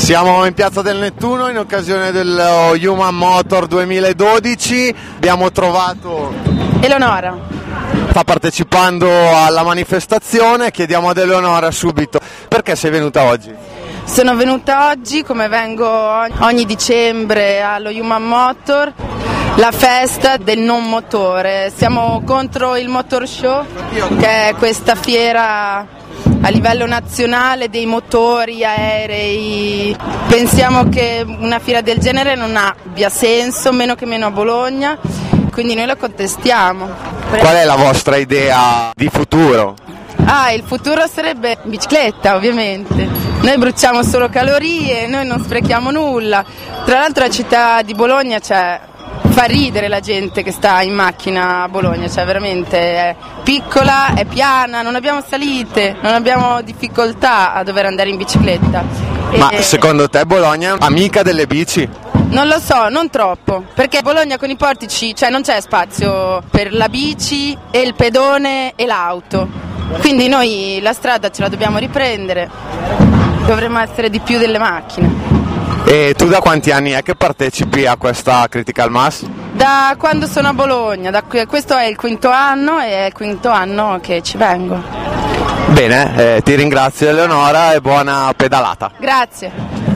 Siamo in Piazza del Nettuno in occasione dello Human Motor 2012. Abbiamo trovato Eleonora. Sta partecipando alla manifestazione. Chiediamo ad Eleonora subito: perché sei venuta oggi? Sono venuta oggi, come vengo ogni dicembre, allo Human Motor, la festa del non motore. Siamo contro il Motor Show, che è questa fiera a livello nazionale dei motori aerei. Pensiamo che una fiera del genere non abbia senso, meno che meno a Bologna, quindi noi la contestiamo. Qual è la vostra idea di futuro? Il futuro sarebbe bicicletta, ovviamente. Noi bruciamo solo calorie, noi non sprechiamo nulla. Tra l'altro la città di Bologna fa ridere la gente che sta in macchina a Bologna, veramente è piccola, è piana, non abbiamo salite, non abbiamo difficoltà a dover andare in bicicletta. Ma secondo te Bologna è amica delle bici? Non lo so, non troppo, perché Bologna con i portici, non c'è spazio per la bici e il pedone e l'auto. Quindi noi la strada ce la dobbiamo riprendere, dovremmo essere di più delle macchine. E tu da quanti anni è che partecipi a questa Critical Mass? Da quando sono a Bologna, questo è il 5º anno e è il 5º anno che ci vengo. Bene, ti ringrazio Eleonora e buona pedalata. Grazie.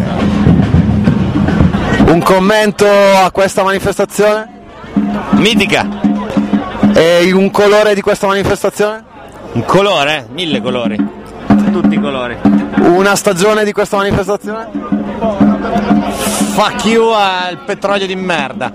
Un commento a questa manifestazione? Mitica. E un colore di questa manifestazione? Un colore? 1000 colori. Tutti i colori. Una stagione di questa manifestazione? Fuck you al petrolio di merda.